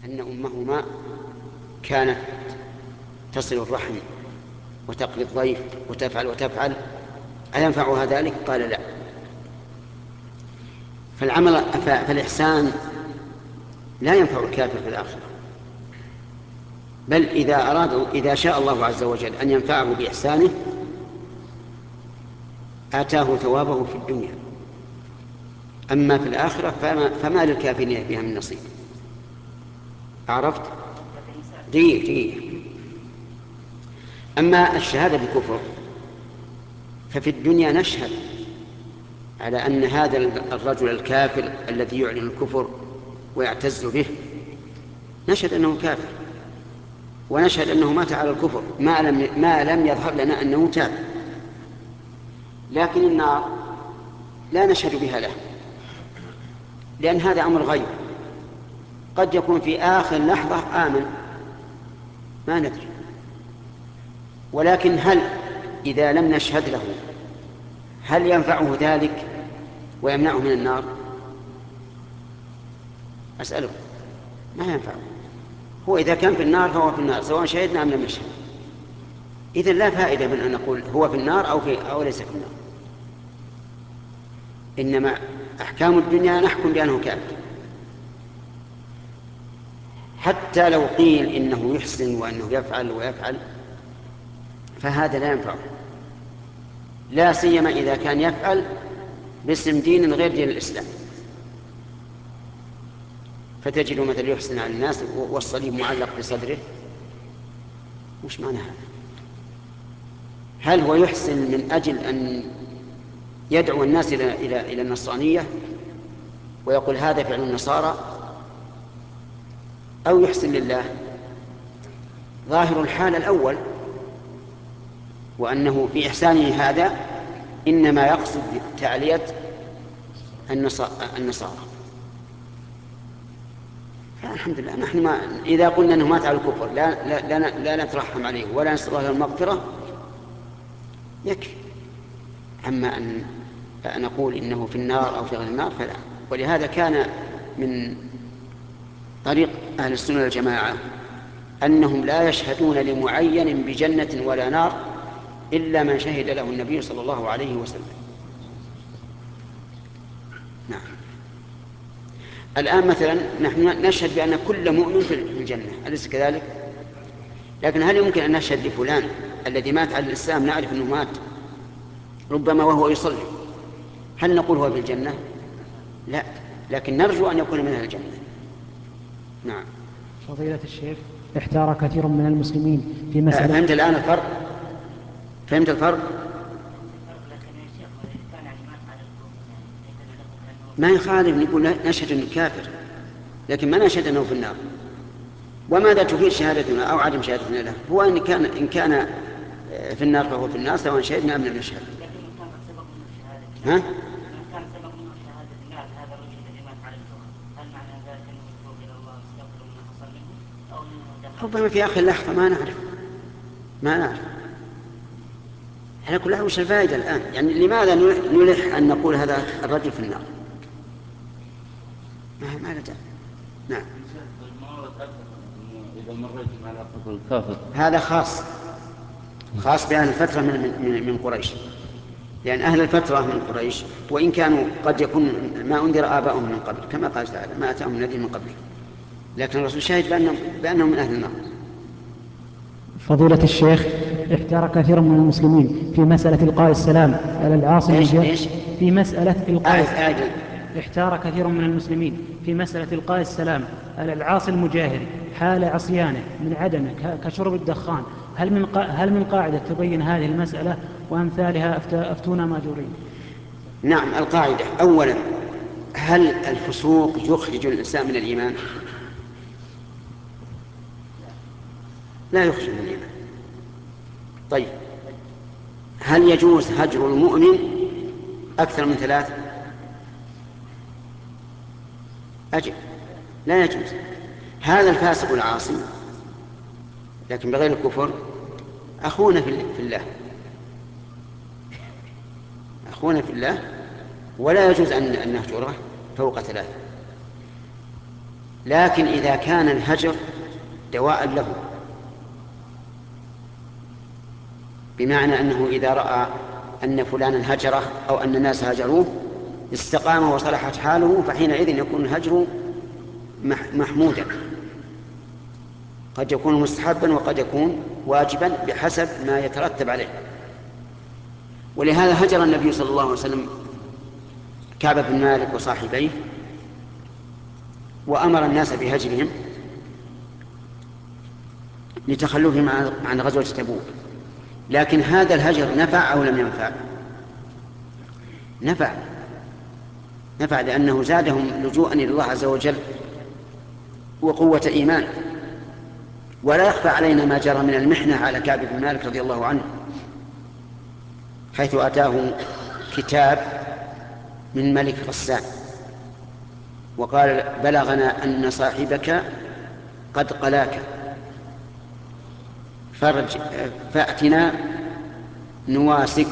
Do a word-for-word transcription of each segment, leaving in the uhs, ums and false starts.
أن أمهما كانت تصل الرحم وتقضي الضيف وتفعل وتفعل أينفعها ذلك؟ قال لا. فالعمل فالإحسان لا ينفع الكافر في الآخرة، بل إذا أراد إذا شاء الله عز وجل أن ينفعه بإحسانه آتاه ثوابه في الدنيا، أما في الآخرة فما, فما للكافرين بها من نصيب. عرفت؟ دقيق دقيق. أما الشهادة بالكفر ففي الدنيا نشهد على أن هذا الرجل الكافر الذي يعلن الكفر ويعتز به نشهد أنه كافر، ونشهد أنه مات على الكفر ما لم, ما لم يظهر لنا أنه تاب. لكن النار لا نشهد بها له، لأن هذا أمر غيب، قد يكون في آخر لحظة آمن ما ندري. ولكن هل إذا لم نشهد له هل ينفعه ذلك ويمنعه من النار؟ أسأله. ما ينفعه. هو إذا كان في النار فهو في النار سواء شهدنا أم لم نشهد. إذن لا فائدة من أن نقول هو في النار أو, في أو ليس في النار. إنما أحكام الدنيا نحكم بأنه كافر، حتى لو قيل إنه يحسن وأنه يفعل ويفعل فهذا لا ينفعه، لا سيما إذا كان يفعل باسم دين غير دين الإسلام. فتجد مثل يحسن على الناس والصليب معلق بصدره، وش معنى هذا؟ هل هو يحسن من أجل أن يدعو الناس إلى, إلى, إلى النصرانية ويقول هذا فعل النصارى، أو يحسن لله؟ ظاهر الحال الأول، وأنه في إحسانه هذا إنما يقصد تعلية النصارى. فالحمد لله نحن ما إذا قلنا أنه مات على الكفر لا, لا, لا, لا نترحم عليه ولا نسأل الله المغفرة يكفي. أما أن نقول إنه في النار أو في غير النار فلا. ولهذا كان من طريق أهل السنة والجماعة أنهم لا يشهدون لمعين بجنة ولا نار إلا من شهد له النبي صلى الله عليه وسلم. نعم. الآن مثلا نحن نشهد بأن كل مؤمن في الجنة، أليس كذلك؟ لكن هل يمكن أن نشهد لفلان الذي مات على الإسلام نعرف أنه مات ربما وهو يصلي، هل نقول هو في الجنة؟ لا، لكن نرجو أن يكون من أهل الجنة. نعم. فضيلة الشيخ، احتار كثير من المسلمين في مسألة. فهمت الآن الفرق؟ فهمت الفرق؟ ما يخالف نقول نشهد أنه كافر، لكن ما نشهد أنه في النار. وماذا تفيد شهادتنا أو عدم شهادتنا له؟ هو إن كان إن كان في النار فهو في النار سواء شهدنا أم لم نشهد. ها؟ ربما في آخر لحظة ما نعرف ما نعرف على كل حال. وش الفائدة الآن؟ يعني لماذا نلح أن نقول هذا الرجل في النار؟ ما ما له داعي. نعم. إذا مريت على قتل الكافر هذا خاص خاص بأهل الفترة من, من, من قريش، لأن أهل الفترة من قريش وإن كانوا قد يكون ما أنذر آباؤهم من قبل كما قال تعالى ما أتاهم نذير من قبل، لكن الرسول شاهد بأنهم, بأنهم من أهل النار. فضيلة الشيخ، احتار كثير من المسلمين في مسألة إلقاء السلام على العاصي المجاهد. في مسألة إلقاء احتار كثير من المسلمين في مسألة إلقاء السلام على العاصي المجاهد حال عصيانه من عدمه كشرب الدخان. هل من هل من قاعدة تبين هذه المسألة وأمثالها أفتونا ماجورين؟ نعم. القاعدة أولا، هل الفسوق يخرج الإنسان من الإيمان؟ لا يخرج من الإيمان. طيب، هل يجوز هجر المؤمن أكثر من ثلاث؟ أجل لا يجوز. هذا الفاسق العاصي لكن بغير الكفر أخونا في الله أخونا في الله ولا يجوز أن نهجره فوق ثلاث. لكن إذا كان الهجر دواء له، بمعنى أنه إذا رأى أن فلانا هجره أو أن الناس هجروه استقام وصلحت حاله، فحينئذ يكون الهجر محمودا، قد يكون مستحبا وقد يكون واجبا بحسب ما يترتب عليه. ولهذا هجر النبي صلى الله عليه وسلم كعب بن مالك وصاحبيه، وأمر الناس بهجرهم لتخلفهم عن غزوة تبوك. لكن هذا الهجر نفع أو لم ينفع؟ نفع، نفع لأنه زادهم لجوءا إلى الله عز وجل وقوة إيمان. ولا يخفى علينا ما جرى من المحنة على كعب بن مالك رضي الله عنه، حيث أتاه كتاب من ملك غسان وقال: بلغنا أن صاحبك قد قلاك فرج فأتنا نواسك،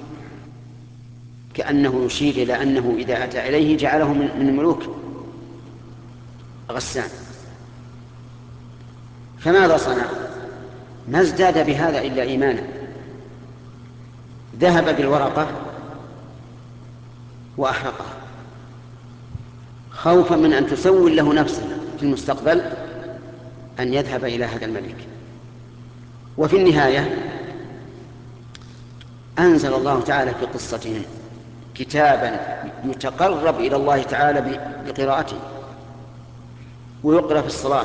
كأنه يشير إلى أنه إذا أتى إليه جعله من ملوك غسان. فماذا صنع؟ ما ازداد بهذا إلا إيمانا، ذهب بالورقة وأحرقها خوفا من أن تسول له نفسه في المستقبل أن يذهب إلى هذا الملك. وفي النهاية أنزل الله تعالى في قصتهم كتابا يتقرب إلى الله تعالى بقراءته ويقرأ في الصلاة،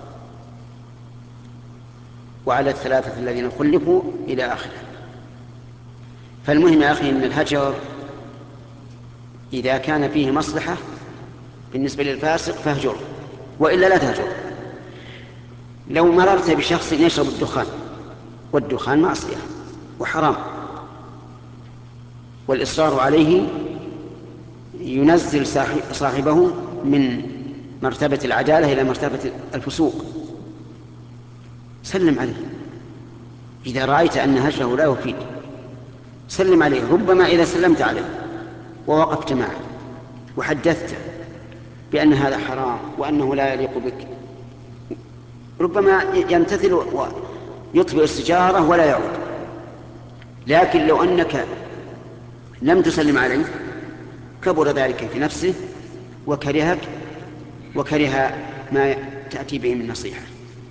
وعلى الثلاثة الذين خلفوا إلى آخره. فالمهم يا أخي أن الهجر إذا كان فيه مصلحة بالنسبة للفاسق فاهجره، وإلا لا تهجره. لو مررت بشخص يشرب الدخان، والدخان معصية وحرام، والإصرار عليه ينزل صاحبه من مرتبة العدالة إلى مرتبة الفسوق، سلم عليه. إذا رأيت أن هجره لا يفيد سلم عليه. ربما إذا سلمت عليه ووقفت معه وحدثته بأن هذا حرام وأنه لا يليق بك، ربما يمتثل ويطفئ السجارة ولا يعود. لكن لو أنك لم تسلم عليه كبر ذلك في نفسه وكرهك وكره ما تأتي به من نصيحة.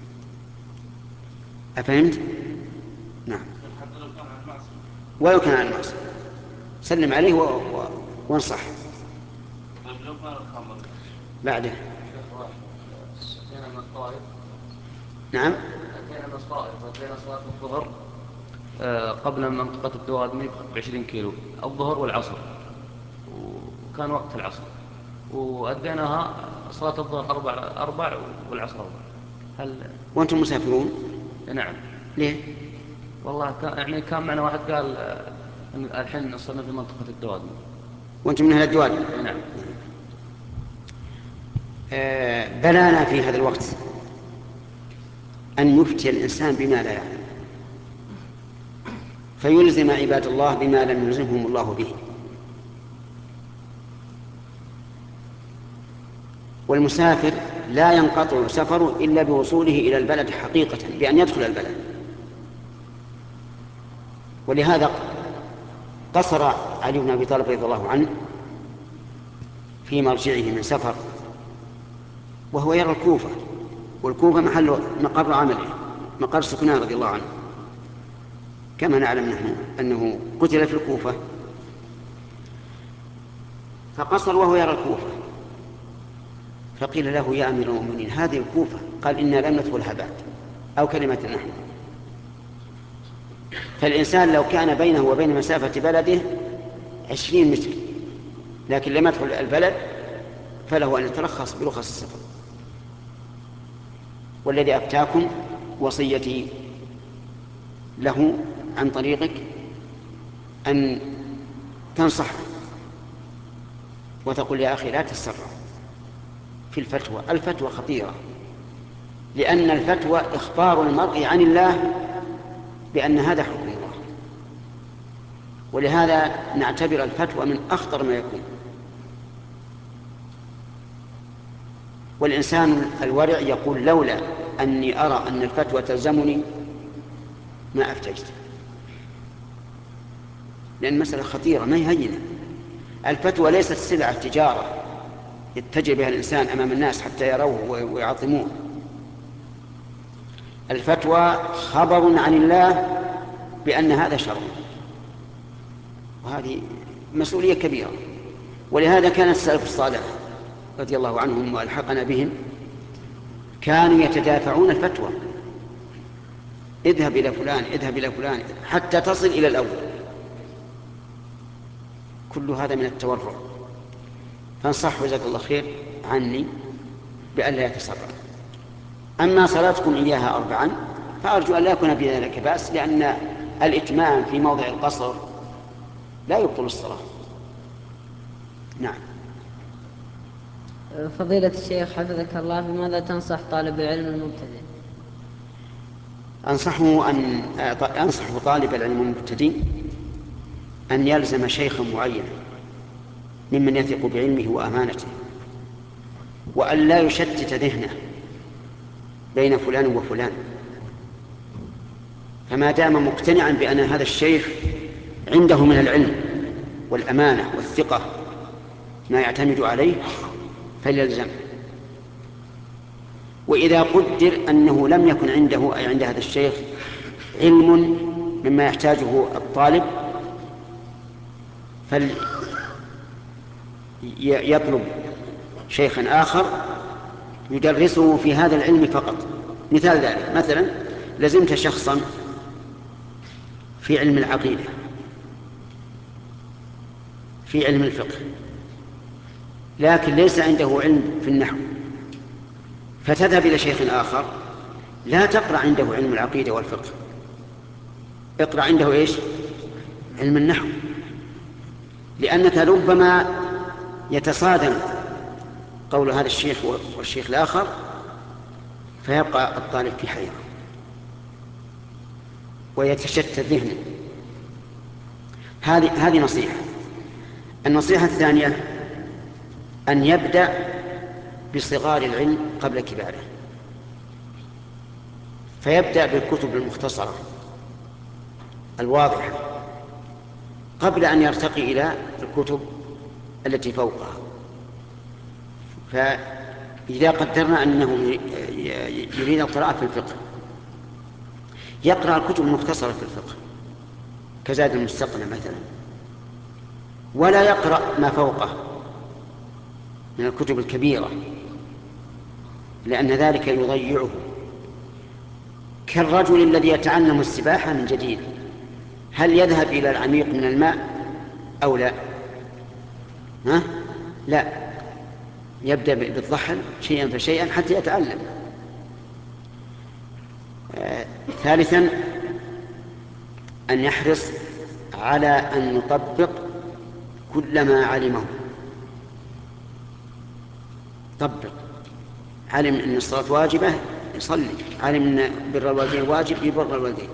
أفهمت؟ نعم. ولو كان عن المعصية سلم عليه و... و... وانصح. بعده نعم. أتينا من الطائف وأتينا صلاة الظهر قبل منطقة الدوادمي بعشرين كيلو، الظهر والعصر، وكان وقت العصر، وأديناها صلاة الظهر أربع أربع والعصر أربع. هل وأنتم مسافرون؟ نعم. ليه؟ والله كان يعني كان معنا واحد قال أن الحين وصلنا في منطقة الدوادمي. وأنتم من أهل الدوادمي؟ نعم. آه بلانا في هذا الوقت أن يفتي الإنسان بما لا يعلم، فيلزم عباد الله بما لم يلزمهم الله به. والمسافر لا ينقطع سفره إلا بوصوله إلى البلد حقيقة، بأن يدخل البلد. ولهذا قصر علي بن أبي طالب رضي الله عنه في مرجعه من سفر وهو يرى الكوفة، والكوفة محل مقر عمله، مقر سكنه رضي الله عنه، كما نعلم نحن أنه قتل في الكوفة. فقصر وهو يرى الكوفة، فقيل له: يا أمير المؤمنين هذه الكوفة. قال: إنا لم ندخلها بعد، أو كلمة نحن. فالإنسان لو كان بينه وبين مسافة بلده عشرين متر لكن لم يدخل البلد فله أن يترخص برخص السفر. والذي أفتاكم وصيتي له عن طريقك أن تنصح وتقول: يا أخي لا تسرع في الفتوى. الفتوى خطيرة، لأن الفتوى إخبار المرء عن الله بأن هذا حكم الله، ولهذا نعتبر الفتوى من أخطر ما يكون. والإنسان الورع يقول لولا أني أرى أن الفتوى تلزمني ما أفتجت، لأن المسألة خطيرة ما هي هينة. الفتوى ليست سلعة تجارة يتجه بها الإنسان أمام الناس حتى يروه ويعظموه. الفتوى خبر عن الله بأن هذا شرع، وهذه مسؤولية كبيرة. ولهذا كان السلف الصالح رضي الله عنهم وألحقنا بهم كانوا يتدافعون الفتوى، اذهب إلى فلان اذهب إلى فلان حتى تصل إلى الأول. كل هذا من التورع. فانصح جزاك الله خير عني بأن لا يتسرع. أما صلاتكم إياها أربعا فأرجو أن لا يكون بذلك بأس، لأن الإتمام في موضع القصر لا يبطل الصلاة. نعم. فضيلة الشيخ حفظك الله، بماذا تنصح طالب العلم المبتدئ؟ أنصحه أن أنصح طالب العلم المبتدئ أن يلزم شيخا معينا ممن يثق بعلمه وأمانته، وأن لا يشتت ذهنه بين فلان وفلان. فما دام مقتنعا بأن هذا الشيخ عنده من العلم والأمانة والثقة ما يعتمد عليه فليلزم. وإذا قدر أنه لم يكن عنده أي عند هذا الشيخ علم مما يحتاجه الطالب فليطلب شيخا آخر يدرسه في هذا العلم فقط. مثال ذلك، مثلا لزمت شخصا في علم العقيدة في علم الفقه لكن ليس عنده علم في النحو، فتذهب إلى شيخ آخر لا تقرأ عنده علم العقيدة والفقه، اقرأ عنده إيش؟ علم النحو، لأنك ربما يتصادم قول هذا الشيخ والشيخ الآخر فيبقى الطالب في حيرة ويتشتت ذهنه. هذه هذه نصيحة. النصيحة الثانية أن يبدأ بصغار العلم قبل كباره، فيبدأ بالكتب المختصرة الواضحة قبل أن يرتقي إلى الكتب التي فوقها. فإذا قدرنا أنه يريد القراءة في الفقه يقرأ الكتب المختصرة في الفقه كزاد المستقنع مثلا، ولا يقرأ ما فوقه من الكتب الكبيرة، لأن ذلك يضيعه. كالرجل الذي يتعلم السباحة من جديد، هل يذهب إلى العميق من الماء أو لا؟ ها؟ لا، يبدأ بالضحل شيئا فشيئا حتى يتعلم. آه، ثالثا أن يحرص على أن يطبق كل ما علمه. طبق، علم أن الصلاة واجبة يصلي، علم أن بر الوالدين واجب يبر الوالدين،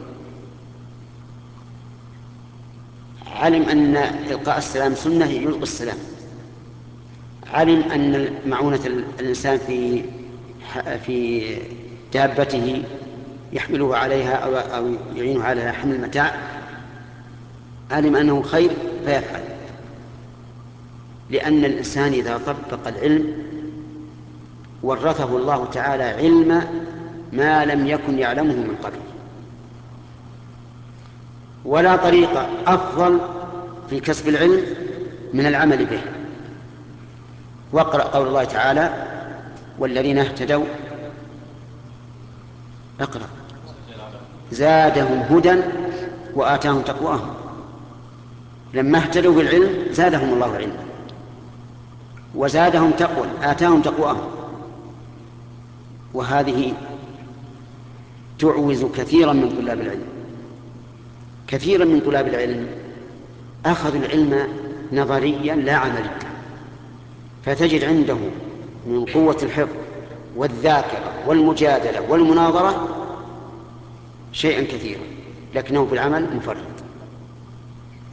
علم أن إلقاء السلام سنة يلقي السلام، علم أن معونة الإنسان في في دابته يحمله عليها أو يعينه على حمل المتاع، علم أنه خير فيفعل. لأن الإنسان إذا طبق العلم ورثه الله تعالى علم ما لم يكن يعلمه من قبل. ولا طريقة أفضل في كسب العلم من العمل به. واقرأ قول الله تعالى: والذين اهتدوا اقرأ زادهم هدى وآتاهم تقواهم. لما اهتدوا بالعلم زادهم الله علما وزادهم تقوى، آتاهم تقواهم. وهذه تعوز كثيرا من طلاب العلم. كثيرا من طلاب العلم أخذوا العلم نظريا لا عمليا، فتجد عنده من قوة الحفظ والذاكرة والمجادلة والمناظرة شيئا كثيرا، لكنه في العمل مفرط.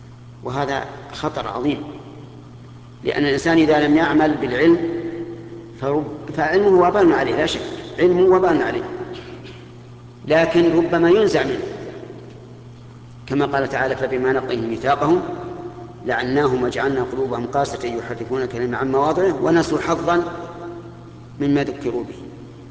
وهذا خطر عظيم، لأن الإنسان إذا لم يعمل بالعلم فعلمه وبال عليه لا شك، علمه وبال عليه، لكن ربما ينزع منه، كما قال تعالى فبما نقضهم ميثاقهم لعناهم وجعلنا قلوبهم قاسية يحرفون الكلمة عن مواضعه ونسوا حظا مما ذكروا به.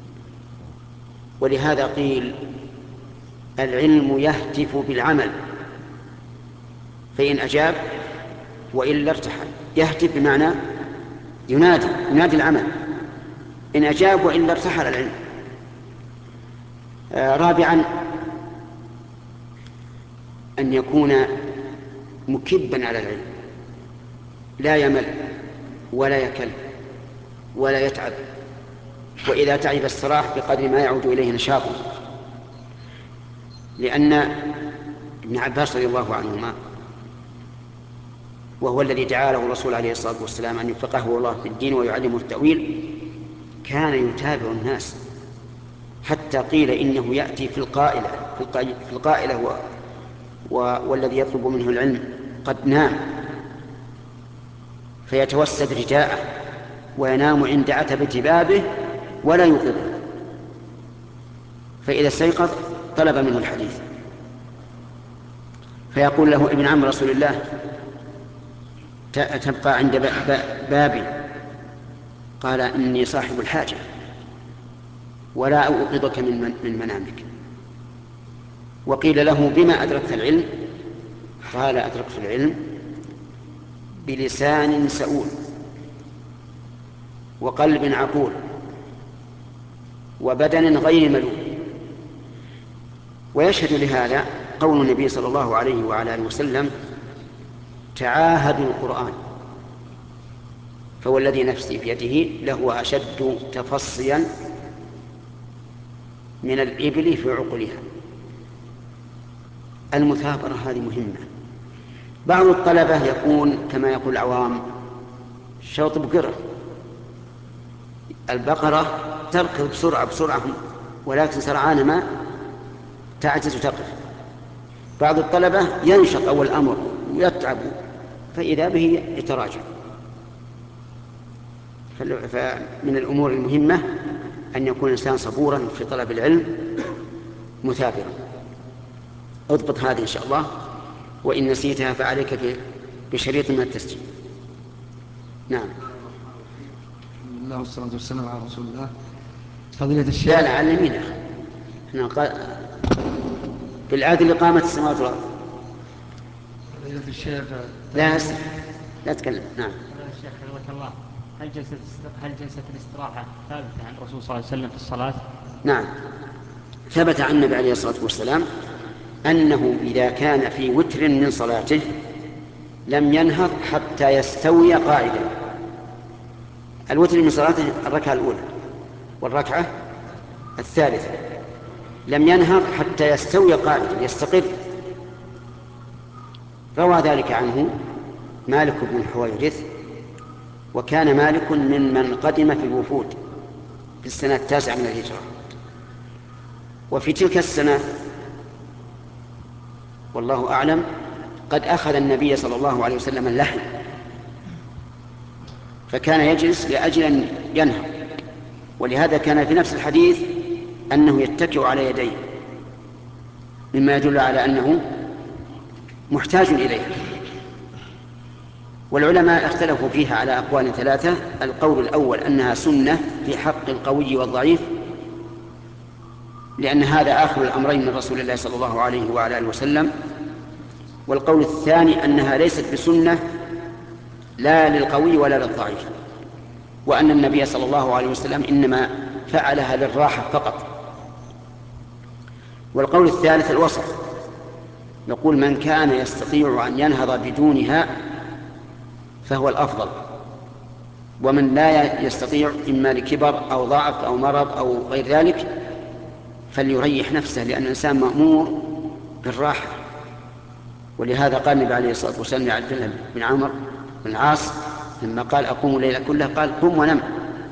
ولهذا قيل العلم يهتف بالعمل فإن أجاب وإلا ارتحل. يهتف بمعنى ينادي ينادي العمل، إن أجاب وإلا ارتحل العلم. آه رابعا أن يكون مكبا على العلم، لا يمل ولا يكل ولا يتعب، وإذا تعب استراح بقدر ما يعود إليه نشاطه. لأن ابن عباس رضي الله عنهما، وهو الذي دعا له الرسول عليه الصلاة والسلام أن يفقهه الله في الدين ويعلمه التأويل، كان يتابع الناس حتى قيل إنه يأتي في القائلة في القائلة والذي يطلب منه العلم قد نام فيتوسد رداءه وينام عند عتبة بابه ولا يوقظه، فإذا استيقظ طلب منه الحديث فيقول له ابن عم رسول الله تبقى عند بابي؟ قال إني صاحب الحاجة ولا أوقظك من منامك. وقيل له بما أدركت العلم؟ قال أدركت العلم بلسان سؤول وقلب عقول وبدن غير ملول. ويشهد لهذا قول النبي صلى الله عليه وعلى آله وسلم تعاهدوا القرآن فوالذي نفسي بيده لهو أشد تفصيا من الإبل في عقلها. المثابرة هذه مهمة. بعض الطلبة يكون كما يقول العوام شوط بقرة، البقرة تركض بسرعة بسرعة ولكن سرعان ما تعجز تقف. بعض الطلبة ينشط أول الأمر ويتعب فإذا به يتراجع. فمن الأمور المهمة أن يكون الإنسان صبورا في طلب العلم مثابرا. اضبط هذه إن شاء الله، وإن نسيتها فعليك بشريط من التسجيل. نعم. بسم الله والصلاة والسلام على رسول الله. فضيلة الشيخ. لا لا على اليمين احنا قال بالعادل إقامة السماوات والأرض. فضيلة الشيخ. لا أسف. لا تكلم. نعم. الشيخ حفظك الله، هل جلسة هل جلسة الاستراحة ثابتة عن الرسول صلى الله عليه وسلم في الصلاة؟ نعم، ثبت عن النبي عليه الصلاة والسلام أنه إذا كان في وتر من صلاته لم ينهض حتى يستوي قاعدا. الوتر من صلاته الركعة الأولى والركعة الثالثة، لم ينهض حتى يستوي قاعدا يستقر. روى ذلك عنه مالك بن الحويرث، وكان مالك من من قدم في الوفود في السنة التاسعة من الهجرة. وفي تلك السنة والله أعلم قد أخذ النبي صلى الله عليه وسلم اللحم، فكان يجلس لأجل أن ينهض، ولهذا كان في نفس الحديث أنه يتكئ على يديه، مما يدل على أنه محتاج إليه. والعلماء اختلفوا فيها على أقوال ثلاثة. القول الأول أنها سنة في حق القوي والضعيف، لأن هذا آخر الأمرين من رسول الله صلى الله عليه وعلى آله وسلم. والقول الثاني أنها ليست بسنة لا للقوي ولا للضعيف، وأن النبي صلى الله عليه وسلم إنما فعلها للراحة فقط. والقول الثالث الوسط، يقول من كان يستطيع أن ينهض بدونها فهو الأفضل، ومن لا يستطيع إما لكبر أو ضعف أو مرض أو غير ذلك فليريح نفسه، لأن الإنسان مأمور بالراحة. ولهذا قال النبي عليه الصلاة والسلام لعبد الله بن عمرو بن العاص لما قال أقوم الليل كله قال قم ونم.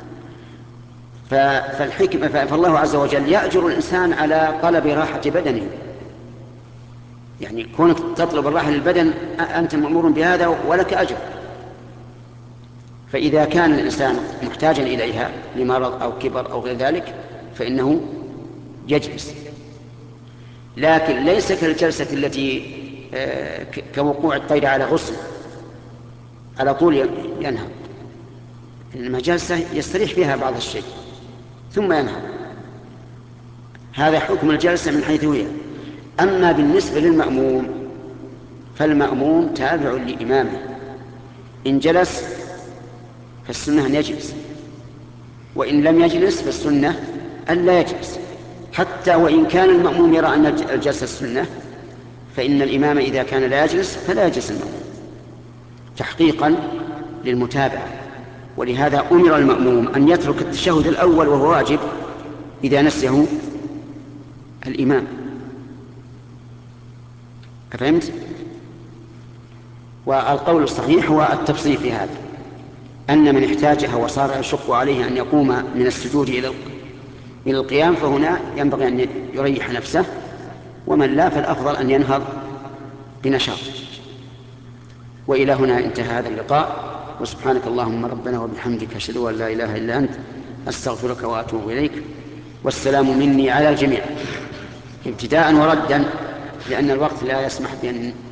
فالحكمة فالله عز وجل يأجر الإنسان على طلب راحة بدنه، يعني كونك تطلب الراحة للبدن أنت مأمور بهذا ولك أجر. فإذا كان الإنسان محتاجا إليها لمرض أو كبر أو غير ذلك فإنه يجلس، لكن ليس كالجلسة التي كوقوع الطير على غصن على طول ينهض، إنما جلسة يستريح فيها بعض الشيء ثم ينهض. هذا حكم الجلسة من حيث هي. أما بالنسبة للمأموم فالمأموم تابع لإمامه، إن جلس فالسنة أن يجلس، وإن لم يجلس فالسنة أن لا يجلس. حتى وإن كان المأموم يرى أن الجلسة السنة فإن الإمام إذا كان لا يجلس فلا يجلس المأموم تحقيقا للمتابعة. ولهذا أمر المأموم أن يترك التشهد الأول وهو واجب إذا نسيه الإمام. أفهمت؟ والقول الصحيح هو التفصيل في هذا، أن من احتاجها وصار يشق عليه أن يقوم من السجود إلى إلى القيام فهنا ينبغي أن يريح نفسه، ومن لا فالأفضل أن ينهض بنشاط. وإلى هنا انتهى هذا اللقاء، وسبحانك اللهم ربنا وبحمدك أشهد أن لا إله إلا أنت أستغفرك وأتوب إليك. والسلام مني على الجميع ابتداء وردا، لأن الوقت لا يسمح بأن